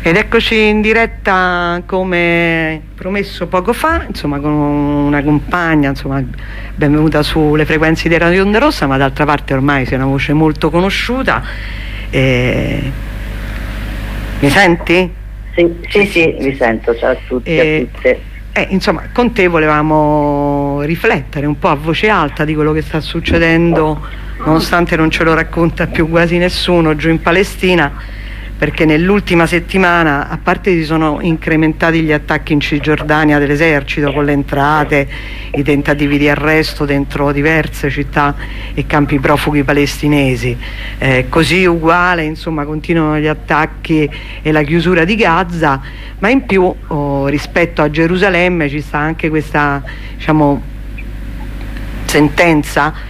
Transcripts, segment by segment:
Ed eccoci in diretta come promesso poco fa, insomma, con una compagna, insomma, benvenuta sulle frequenze di Radio Onda Rossa, ma d'altra parte ormai sei una voce molto conosciuta. Mi senti? Sì, vi sento, ciao a tutti e a tutte. Insomma, con te volevamo riflettere un po' a voce alta di quello che sta succedendo, nonostante non ce lo racconta più quasi nessuno giù in Palestina, perché nell'ultima settimana, a parte si sono incrementati gli attacchi in Cisgiordania dell'esercito con le entrate, i tentativi di arresto dentro diverse città e campi profughi palestinesi, così uguale, insomma, continuano gli attacchi e la chiusura di Gaza, ma in più rispetto a Gerusalemme ci sta anche questa, diciamo, sentenza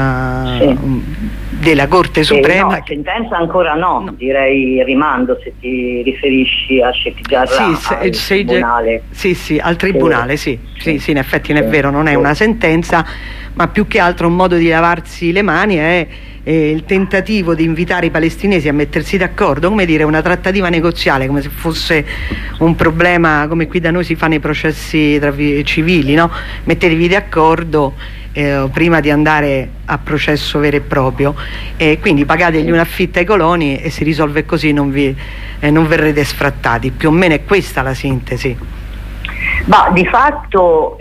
della Corte Suprema. No, sentenza ancora no, direi rimando, se ti riferisci a Sheikh Jarrah, al tribunale. Sì, al tribunale, sì, in effetti non è vero, non è una sentenza, ma più che altro un modo di lavarsi le mani, è il tentativo di invitare i palestinesi a mettersi d'accordo, come dire, una trattativa negoziale, come se fosse un problema come qui da noi si fa nei processi civili, no? Mettetevi d'accordo prima di andare a processo vero e proprio, e quindi pagategli un affitto ai coloni e si risolve così, non verrete sfrattati. Più o meno è questa la sintesi. Ma di fatto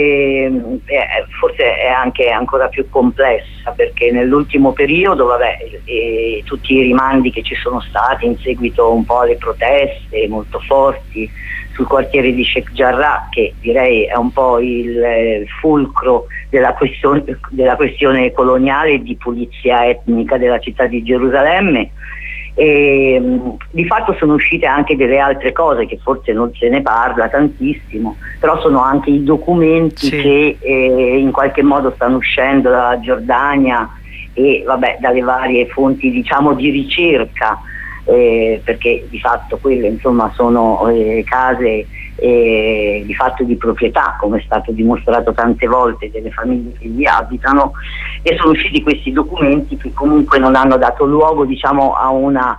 forse è anche ancora più complessa, perché nell'ultimo periodo tutti i rimandi che ci sono stati in seguito un po' alle proteste molto forti sul quartiere di Sheikh Jarrah, che direi è un po' il fulcro della questione coloniale e di pulizia etnica della città di Gerusalemme, e di fatto sono uscite anche delle altre cose che forse non se ne parla tantissimo, però sono anche i documenti che in qualche modo stanno uscendo dalla Giordania e dalle varie fonti, diciamo, di ricerca, perché di fatto quelle, insomma, sono case di fatto di proprietà, come è stato dimostrato tante volte, delle famiglie che vi abitano, e sono usciti questi documenti che comunque non hanno dato luogo, diciamo, a una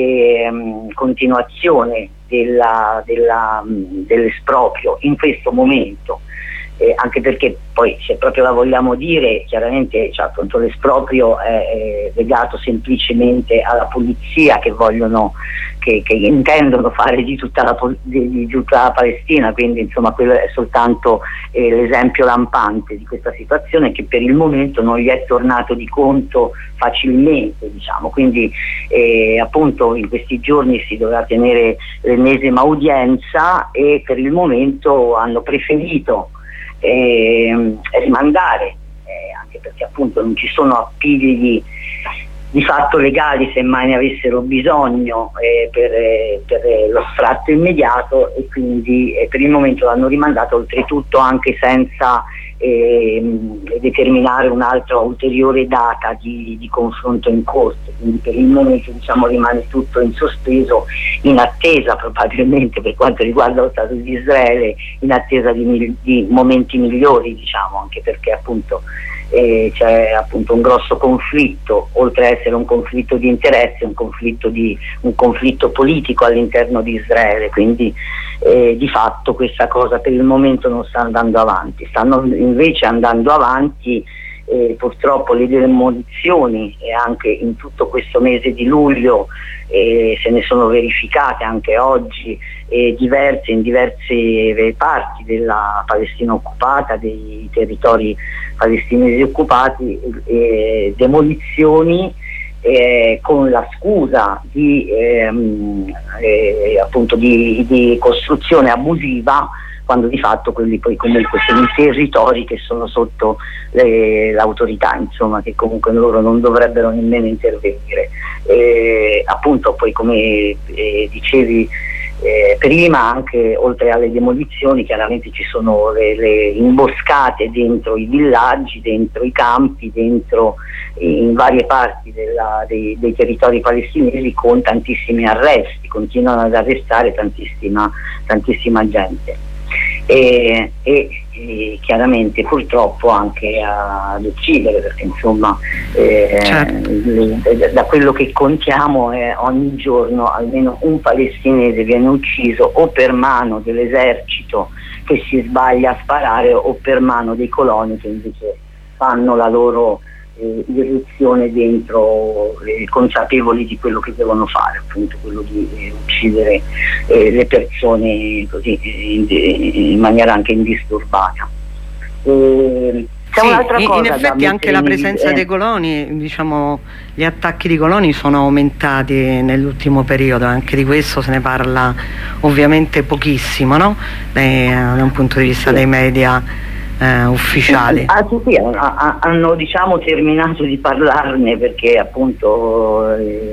continuazione dell'esproprio in questo momento. Anche perché poi, se proprio la vogliamo dire chiaramente, appunto, l'esproprio è legato semplicemente alla pulizia che intendono fare di tutta la Palestina, quindi insomma quello è soltanto l'esempio lampante di questa situazione, che per il momento non gli è tornato di conto facilmente, diciamo. Quindi appunto in questi giorni si dovrà tenere l'ennesima udienza e per il momento hanno preferito rimandare, anche perché appunto non ci sono appigli di fatto legali, se mai ne avessero bisogno, per lo sfratto immediato, e quindi per il momento l'hanno rimandato, oltretutto anche senza determinare un'altra ulteriore data di confronto in corte. Quindi per il momento, diciamo, rimane tutto in sospeso, in attesa, probabilmente, per quanto riguarda lo Stato di Israele, in attesa di momenti migliori, diciamo, anche perché appunto c'è appunto un grosso conflitto, oltre a essere un conflitto di interesse, un conflitto politico all'interno di Israele, quindi di fatto questa cosa per il momento non sta andando avanti. Stanno invece andando avanti purtroppo le demolizioni, e anche in tutto questo mese di luglio se ne sono verificate anche oggi in diverse parti della Palestina occupata, dei territori palestinesi occupati, demolizioni con la scusa appunto di costruzione abusiva, quando di fatto quelli poi comunque sono i territori che sono sotto l'autorità, insomma, che comunque loro non dovrebbero nemmeno intervenire. Appunto poi, come dicevi prima, anche oltre alle demolizioni chiaramente ci sono le imboscate dentro i villaggi, dentro i campi, in varie parti dei territori palestinesi, con tantissimi arresti, continuano ad arrestare tantissima gente. e chiaramente purtroppo anche ad uccidere, perché insomma certo. Da quello che contiamo ogni giorno almeno un palestinese viene ucciso o per mano dell'esercito che si sbaglia a sparare o per mano dei coloni che invece fanno la loro irruzione dentro, consapevoli di quello che devono fare, appunto quello di uccidere le persone così in maniera anche indisturbata. Sì, in effetti anche la presenza dei coloni, diciamo, gli attacchi di coloni sono aumentati nell'ultimo periodo, anche di questo se ne parla ovviamente pochissimo, no? Da un punto di vista dei media ufficiali. Sì, hanno diciamo terminato di parlarne perché appunto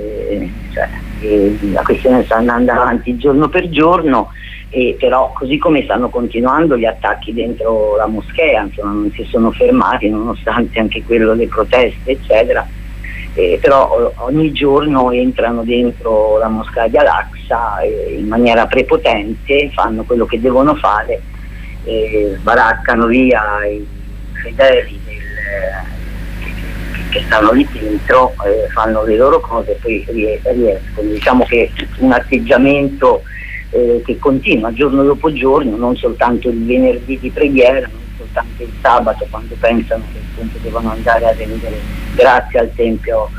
la questione sta andando avanti giorno per giorno, però così come stanno continuando gli attacchi dentro la moschea, insomma non si sono fermati nonostante anche quello, le proteste eccetera, però ogni giorno entrano dentro la moschea di Al-Aqsa in maniera prepotente, fanno quello che devono fare, sbaraccano via i fedeli che stanno lì dentro, fanno le loro cose e poi riescono. Diciamo che un atteggiamento che continua giorno dopo giorno, non soltanto il venerdì di preghiera, non soltanto il sabato quando pensano che appunto devono andare a rendere grazie al tempio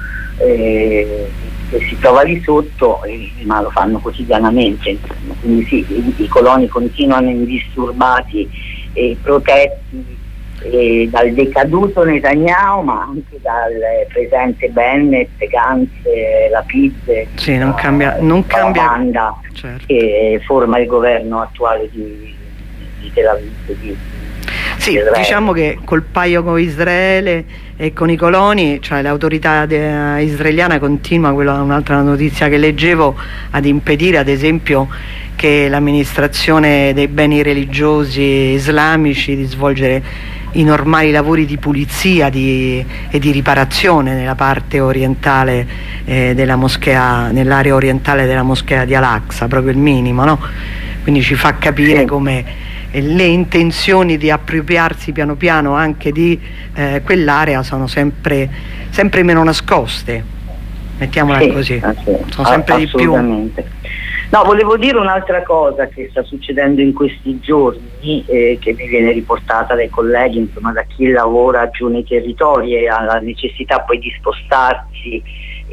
che si trova lì sotto, ma lo fanno quotidianamente. Quindi sì, i coloni continuano indisturbati e protetti dal decaduto Netanyahu, ma anche dal presente Bennett, Gantz, Lapid, sì, non cambia, banda, certo, che forma il governo attuale di Tel Aviv. Sì, diciamo che col paio con Israele e con i coloni, cioè l'autorità israeliana continua, un'altra notizia che leggevo, ad impedire ad esempio che l'amministrazione dei beni religiosi islamici di svolgere i normali lavori di pulizia e di riparazione nella parte orientale della moschea, nell'area orientale della moschea di Al-Aqsa, proprio il minimo, no? Quindi ci fa capire come le intenzioni di appropriarsi piano piano anche di quell'area sono sempre meno nascoste, mettiamola così, sono sempre di più. No, volevo dire un'altra cosa che sta succedendo in questi giorni, che mi viene riportata dai colleghi, insomma da chi lavora giù nei territori e ha la necessità poi di spostarsi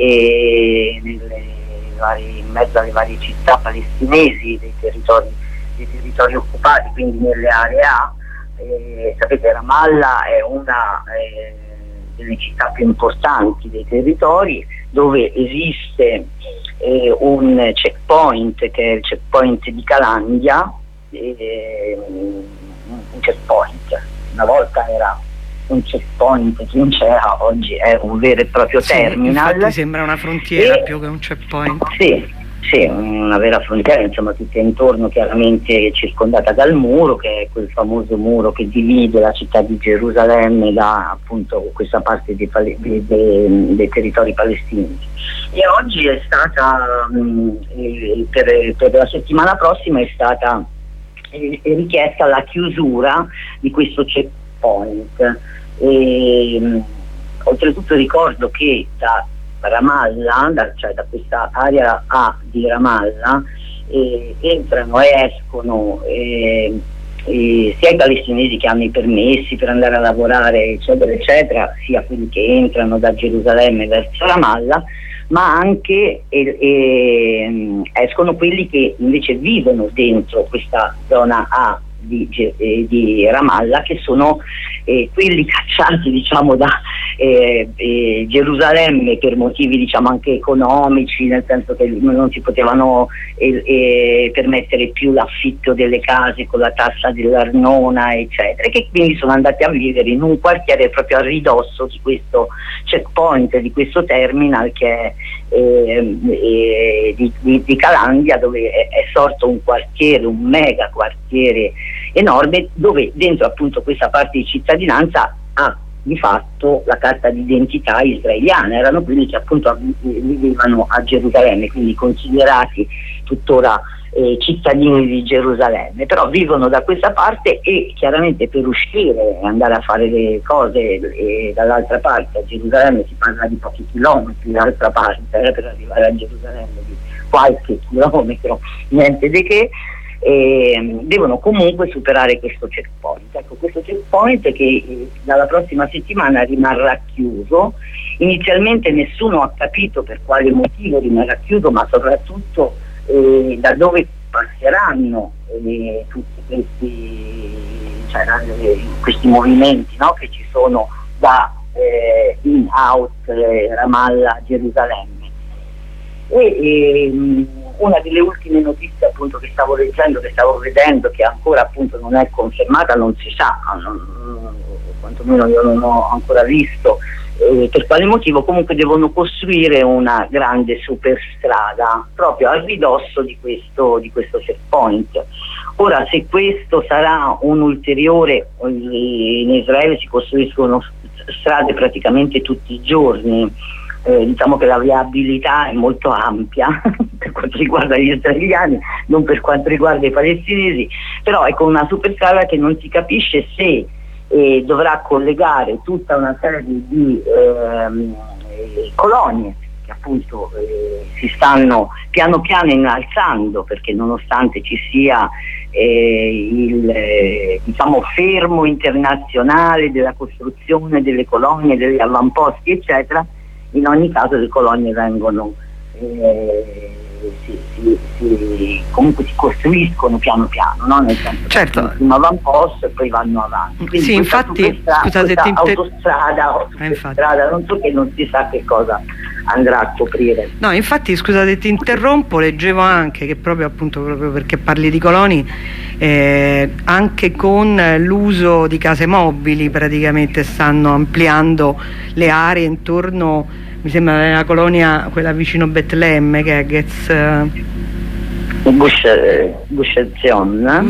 in mezzo alle varie città palestinesi, dei territori occupati, quindi nelle aree A. Sapete, Ramallah è una delle città più importanti dei territori, dove esiste un checkpoint che è il checkpoint di Calandia, un checkpoint, una volta era un checkpoint trincea, oggi è un vero e proprio terminal. Infatti sembra una frontiera più che un checkpoint. Sì, una vera frontiera, insomma tutta intorno chiaramente circondata dal muro, che è quel famoso muro che divide la città di Gerusalemme da appunto questa parte dei territori palestinesi. E oggi è stata, per la settimana prossima è stata richiesta la chiusura di questo checkpoint. Oltretutto ricordo che da Ramallah, cioè da questa area A di Ramallah, entrano e escono sia i palestinesi che hanno i permessi per andare a lavorare eccetera eccetera, sia quelli che entrano da Gerusalemme verso Ramallah, ma anche escono quelli che invece vivono dentro questa zona A di Ramallah, che sono quelli cacciati diciamo da Gerusalemme per motivi diciamo anche economici, nel senso che non si potevano permettere più l'affitto delle case con la tassa dell'Arnona eccetera, e che quindi sono andati a vivere in un quartiere proprio a ridosso di questo checkpoint, di questo terminal che è di Calandia, dove è sorto un quartiere, un mega quartiere enorme, dove dentro appunto questa parte di cittadinanza ha di fatto la carta d'identità israeliana, erano quelli che appunto vivevano a Gerusalemme, quindi considerati tuttora cittadini di Gerusalemme, però vivono da questa parte e chiaramente per uscire e andare a fare le cose dall'altra parte, a Gerusalemme si parla di pochi chilometri dall'altra parte, per arrivare a Gerusalemme di qualche chilometro, niente di che, devono comunque superare questo checkpoint. Ecco, questo checkpoint che dalla prossima settimana rimarrà chiuso. Inizialmente nessuno ha capito per quale motivo rimarrà chiuso, ma soprattutto da dove passeranno tutti questi movimenti, no, che ci sono da in-out Ramallah, Gerusalemme. Una delle ultime notizie appunto che stavo leggendo, che stavo vedendo, che ancora appunto non è confermata, non si sa, quantomeno io non ho ancora visto per quale motivo, comunque devono costruire una grande superstrada proprio a ridosso di questo checkpoint. Ora, se questo sarà un ulteriore, in Israele si costruiscono strade praticamente tutti i giorni, diciamo che la viabilità è molto ampia per quanto riguarda gli israeliani, non per quanto riguarda i palestinesi, però ecco, una superstrada che non si capisce se dovrà collegare tutta una serie di colonie che appunto si stanno piano piano innalzando, perché nonostante ci sia il diciamo fermo internazionale della costruzione delle colonie, degli avamposti eccetera, in ogni caso le colonie vengono comunque si costruiscono piano piano, no? Nel senso, certo, che prima avamposto e poi vanno avanti. Quindi sì, infatti, scusate, autostrada, non so, che non si sa che cosa andrà a coprire. No, infatti, scusate, ti interrompo, leggevo anche che proprio perché parli di coloni, anche con l'uso di case mobili praticamente stanno ampliando le aree intorno, mi sembra nella colonia quella vicino Betlemme, che è Gush Etzion,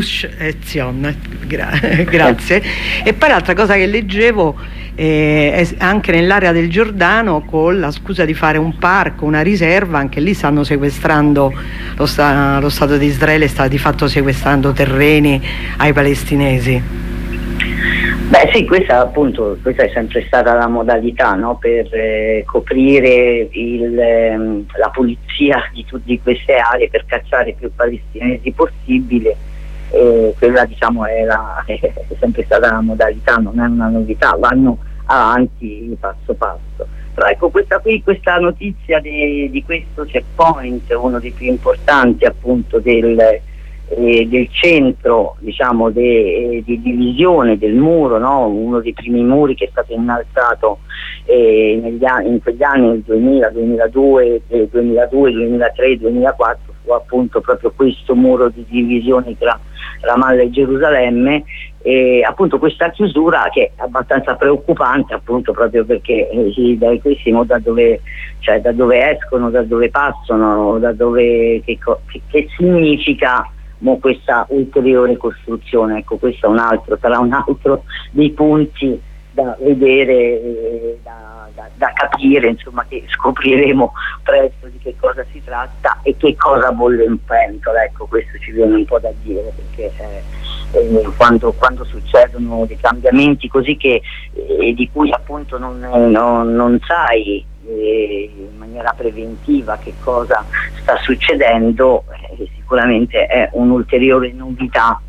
grazie. E poi l'altra cosa che leggevo è anche nell'area del Giordano, con la scusa di fare un parco, una riserva, anche lì stanno sequestrando, lo Stato di Israele sta di fatto sequestrando terreni ai palestinesi. Beh sì, questa è sempre stata la modalità, no? Per coprire la pulizia di queste aree, per cacciare più palestinesi possibile. Quella diciamo è sempre stata la modalità, non è una novità, vanno avanti passo passo. Però ecco, questa notizia di questo checkpoint, uno dei più importanti appunto del centro, diciamo, di divisione del muro, no? Uno dei primi muri che è stato innalzato in quegli anni, nel 2000, 2002, 2003, 2004, fu appunto proprio questo muro di divisione tra Ramallah e Gerusalemme, e appunto questa chiusura che è abbastanza preoccupante, appunto proprio perché questi da dove escono, da dove passano, che significa questa ulteriore costruzione. Ecco, questo sarà un altro dei punti da vedere, da capire, insomma, che scopriremo presto di che cosa si tratta e che cosa bolle in pentola. Ecco, questo ci viene un po' da dire, perché quando succedono dei cambiamenti così di cui appunto non sai in maniera preventiva che cosa sta succedendo, sicuramente è un'ulteriore novità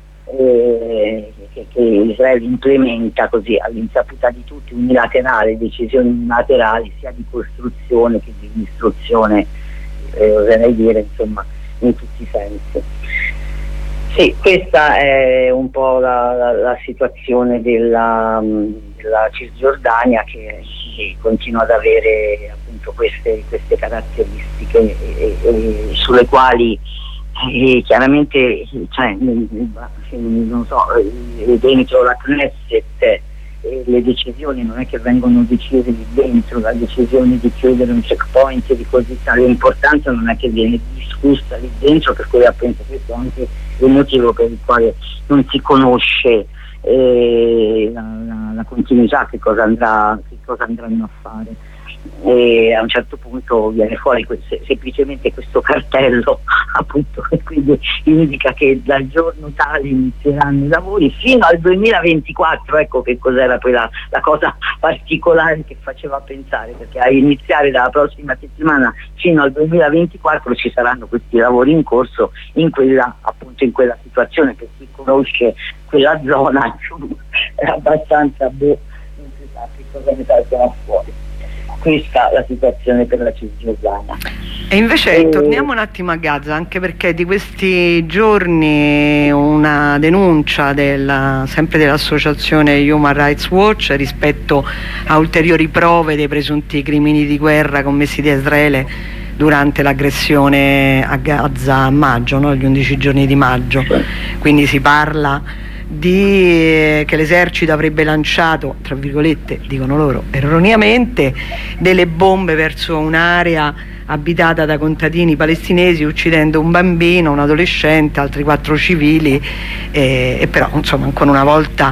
che Israele implementa così all'insaputa di tutti, unilaterale, decisioni unilaterali sia di costruzione che di distruzione, oserei dire, insomma, in tutti i sensi. Sì, questa è un po' la situazione della Cisgiordania, che continua ad avere appunto queste caratteristiche sulle quali chiaramente, non so, dentro la Knesset le decisioni non è che vengono decise lì dentro, la decisione di chiudere un checkpoint di così tale importanza non è che viene discussa lì dentro, per cui appunto questo è anche il motivo per il quale non si conosce la continuità, che cosa andranno a fare. e a un certo punto viene fuori semplicemente questo cartello, appunto, che quindi indica che dal giorno tale inizieranno i lavori fino al 2024. Ecco che cos'era poi la cosa particolare che faceva pensare, perché a iniziare dalla prossima settimana fino al 2024 ci saranno questi lavori in corso in quella situazione. Per chi conosce quella zona è abbastanza non si sa che cosa ne salterà fuori. Questa è la situazione per la Cisgiordania. E invece torniamo un attimo a Gaza, anche perché di questi giorni una denuncia sempre dell'associazione Human Rights Watch rispetto a ulteriori prove dei presunti crimini di guerra commessi da Israele durante l'aggressione a Gaza a maggio, no? Gli 11 giorni di maggio. Quindi si parla che l'esercito avrebbe lanciato, tra virgolette, dicono loro erroneamente, delle bombe verso un'area abitata da contadini palestinesi, uccidendo un bambino, un adolescente, altri 4 civili, e però insomma ancora una volta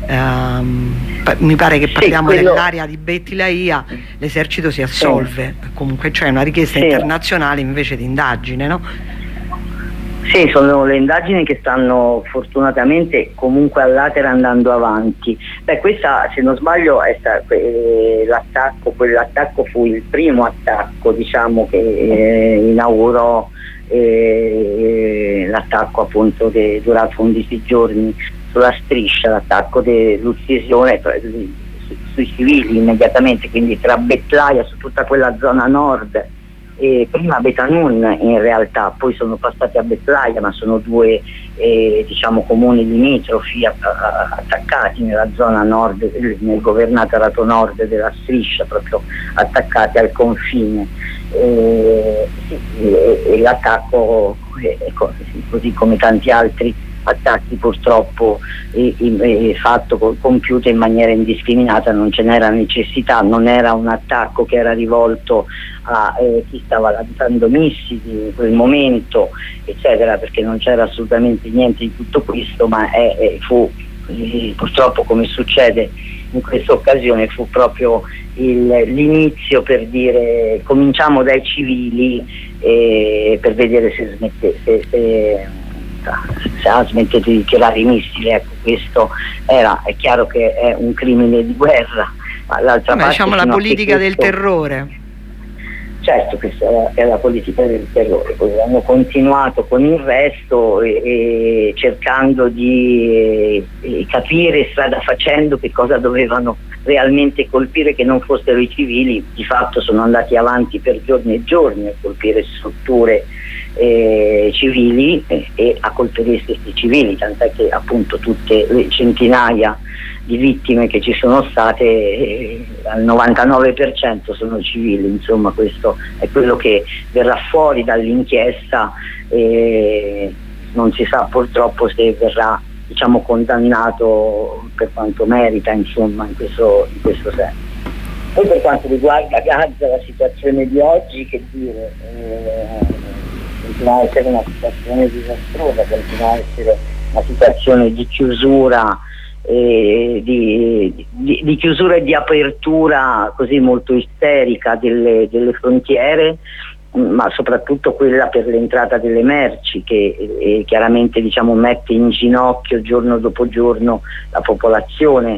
mi pare che parliamo dell'area di Beit Lahiya, l'esercito si assolve, comunque c'è una richiesta internazionale invece di indagine, no? Sì, sono le indagini che stanno fortunatamente comunque all'atere andando avanti. Questa, se non sbaglio, quell'attacco fu il primo attacco, diciamo, che inaugurò l'attacco appunto durato 11 giorni sulla striscia, l'attacco dell'uccisione sui civili immediatamente, quindi tra Beit Lahiya, su tutta quella zona nord, e prima Beit Hanun in realtà, poi sono passati a Beit Lahiya, ma sono due diciamo comuni limitrofi attaccati nella zona nord, nel governatorato nord della striscia, proprio attaccati al confine, e l'attacco così come tanti altri attacchi purtroppo fatto, compiuto in maniera indiscriminata, non ce n'era necessità, non era un attacco che era rivolto a chi stava lanciando missili in quel momento, eccetera, perché non c'era assolutamente niente di tutto questo, ma fu purtroppo, come succede in questa occasione, fu proprio l'inizio per dire cominciamo dai civili, per vedere se ha smettete di tirare i missili. Ecco, questo è chiaro che è un crimine di guerra, ma l'altra parte, diciamo, la politica del terrore. Certo, questa è la politica del terrore. Poi hanno continuato con il resto cercando di capire strada facendo che cosa dovevano realmente colpire, che non fossero i civili. Di fatto sono andati avanti per giorni e giorni a colpire strutture civili e a colpire gli stessi civili, tant'è che appunto tutte le centinaia di vittime che ci sono state, al 99% sono civili. Insomma, questo è quello che verrà fuori dall'inchiesta, non si sa purtroppo se verrà, diciamo, condannato per quanto merita, insomma, in questo senso. Poi per quanto riguarda Gaza, la situazione di oggi, che dire, continua a essere una situazione disastrosa, continua a essere una situazione di chiusura, di chiusura e di apertura così molto isterica delle frontiere, ma soprattutto quella per l'entrata delle merci, che chiaramente, diciamo, mette in ginocchio giorno dopo giorno la popolazione.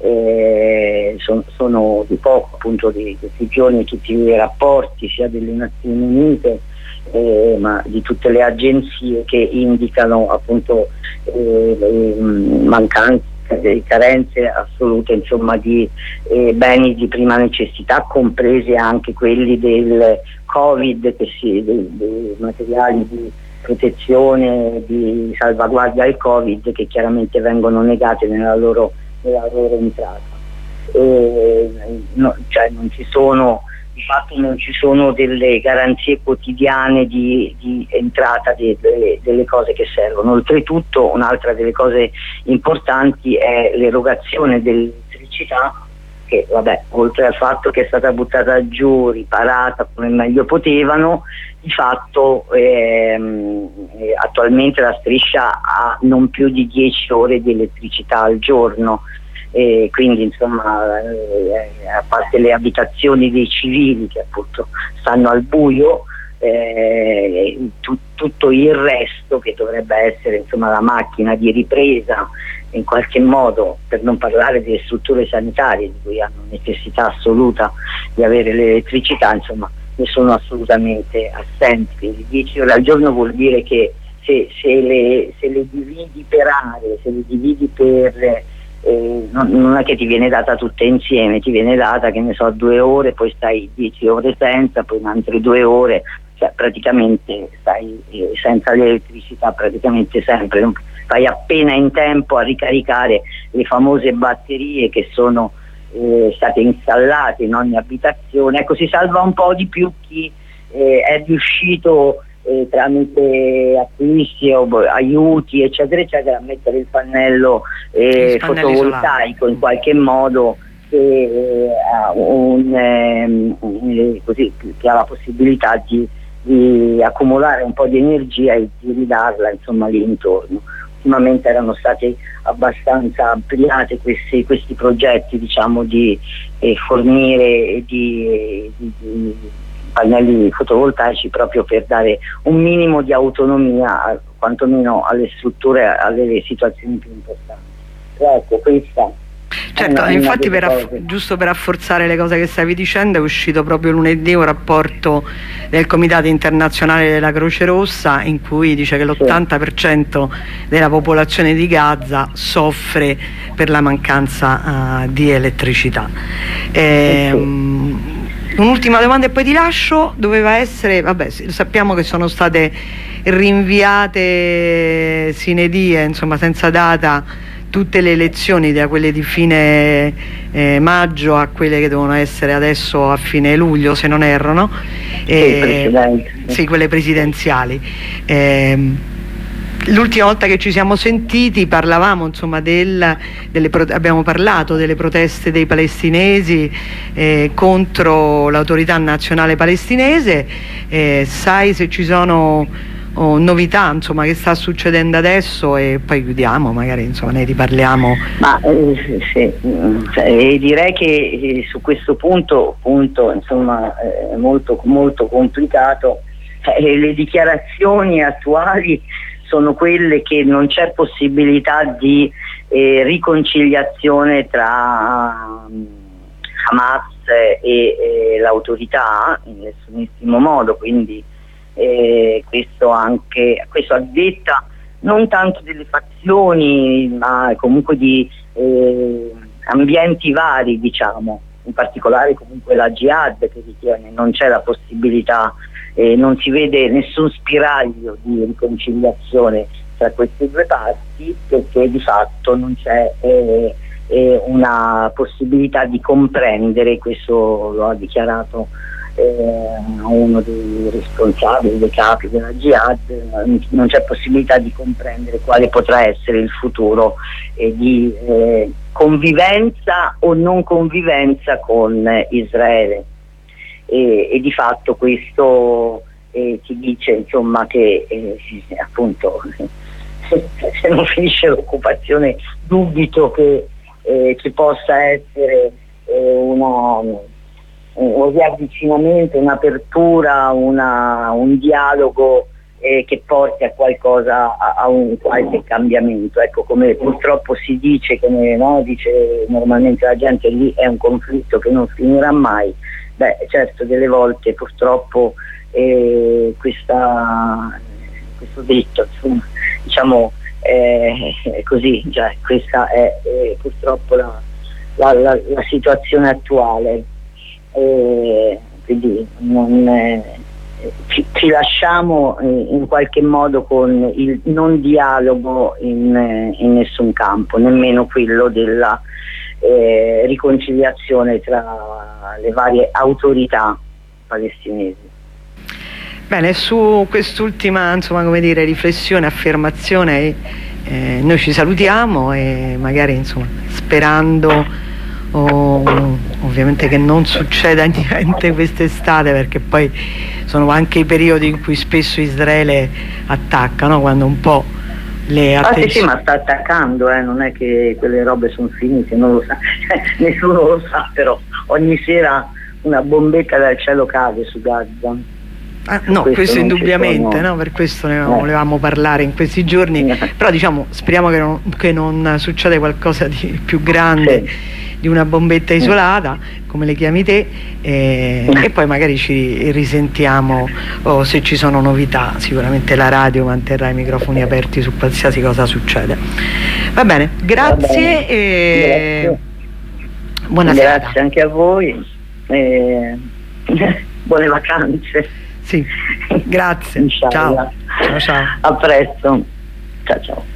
Sono di poco, appunto, di questi giorni tutti i rapporti sia delle Nazioni Unite ma di tutte le agenzie che indicano appunto mancanze, carenze assolute, insomma, di beni di prima necessità, compresi anche quelli del Covid, dei materiali di protezione, di salvaguardia al Covid, che chiaramente vengono negate nella loro entrata. Cioè non ci sono, di fatto non ci sono delle garanzie quotidiane di entrata delle cose che servono. Oltretutto, un'altra delle cose importanti è l'erogazione dell'elettricità, che vabbè, oltre al fatto che è stata buttata giù, riparata come meglio potevano, di fatto attualmente la striscia ha non più di 10 ore di elettricità al giorno, e quindi insomma a parte le abitazioni dei civili che appunto stanno al buio, tutto il resto che dovrebbe essere insomma la macchina di ripresa in qualche modo, per non parlare delle strutture sanitarie di cui hanno necessità assoluta di avere l'elettricità, insomma ne sono assolutamente assenti. Quindi 10 ore al giorno vuol dire che se le dividi per aree, se le dividi per non è che ti viene data tutta insieme, ti viene data, che ne so, 2 ore, poi stai 10 ore senza, poi altre 2 ore, cioè praticamente stai senza l'elettricità praticamente sempre, fai appena in tempo a ricaricare le famose batterie che sono state installate in ogni abitazione. Ecco, si salva un po' di più chi è riuscito tramite acquisti o aiuti eccetera eccetera a mettere il pannello fotovoltaico in qualche modo, così, che ha la possibilità di accumulare un po' di energia e di ridarla insomma lì intorno. Ultimamente erano stati abbastanza ampliati questi progetti, diciamo, di fornire di pannelli fotovoltaici proprio per dare un minimo di autonomia quantomeno alle strutture, alle situazioni più importanti. Ecco, questa certo, infatti giusto per rafforzare le cose che stavi dicendo, è uscito proprio lunedì un rapporto del Comitato Internazionale della Croce Rossa in cui dice che l'80% della popolazione di Gaza soffre per la mancanza di elettricità. Un'ultima domanda e poi ti lascio. Doveva essere, vabbè, sappiamo che sono state rinviate sine die, insomma senza data, tutte le elezioni, da quelle di fine maggio a quelle che devono essere adesso a fine luglio, se non erro, no? Sì, quelle presidenziali. L'ultima volta che ci siamo sentiti parlavamo insomma abbiamo parlato delle proteste dei palestinesi contro l'autorità nazionale palestinese. Sai se ci sono novità insomma che sta succedendo adesso, e poi chiudiamo, magari insomma ne riparliamo. Ma sì, direi che su questo punto insomma è molto molto complicato. Le dichiarazioni attuali sono quelle che non c'è possibilità di riconciliazione tra Hamas e l'autorità in nessunissimo modo, quindi questo a detta non tanto delle fazioni ma comunque di ambienti vari, diciamo, in particolare comunque la Jihad, che ritiene non c'è la possibilità, non si vede nessun spiraglio di riconciliazione tra queste due parti, perché di fatto non c'è una possibilità di comprendere, questo lo ha dichiarato uno dei responsabili, dei capi della Jihad, non c'è possibilità di comprendere quale potrà essere il futuro di convivenza o non convivenza con Israele. E di fatto questo ci dice insomma che appunto se non finisce l'occupazione dubito che ci possa essere un riavvicinamento, un'apertura, un dialogo che porti a qualcosa, a un qualche cambiamento. Ecco, come purtroppo si dice, come dice normalmente la gente, lì è un conflitto che non finirà mai. Beh, certo, delle volte purtroppo questo detto, insomma, diciamo, è così, cioè, questa è purtroppo la situazione attuale. Quindi ci lasciamo in qualche modo con il non dialogo in nessun campo, nemmeno quello della riconciliazione tra le varie autorità palestinesi. Bene, su quest'ultima riflessione, affermazione, noi ci salutiamo e magari sperando ovviamente che non succeda niente quest'estate, perché poi sono anche i periodi in cui spesso Israele attacca, no? Quando un po' le attenzioni. Sì, ma sta attaccando, non è che quelle robe sono finite, non lo sa, nessuno lo sa, però ogni sera una bombetta dal cielo cade su Gaza. No, questo indubbiamente, no? Per questo ne volevamo parlare in questi giorni, però diciamo speriamo che non succeda qualcosa di più grande, di una bombetta isolata, come le chiami te, e poi magari ci risentiamo se ci sono novità. Sicuramente la radio manterrà i microfoni aperti su qualsiasi cosa succede. Va bene, grazie. Grazie. Buona serata. Grazie anche a voi, buone vacanze. Sì, grazie. Ciao. Ciao, ciao. A presto. Ciao, ciao.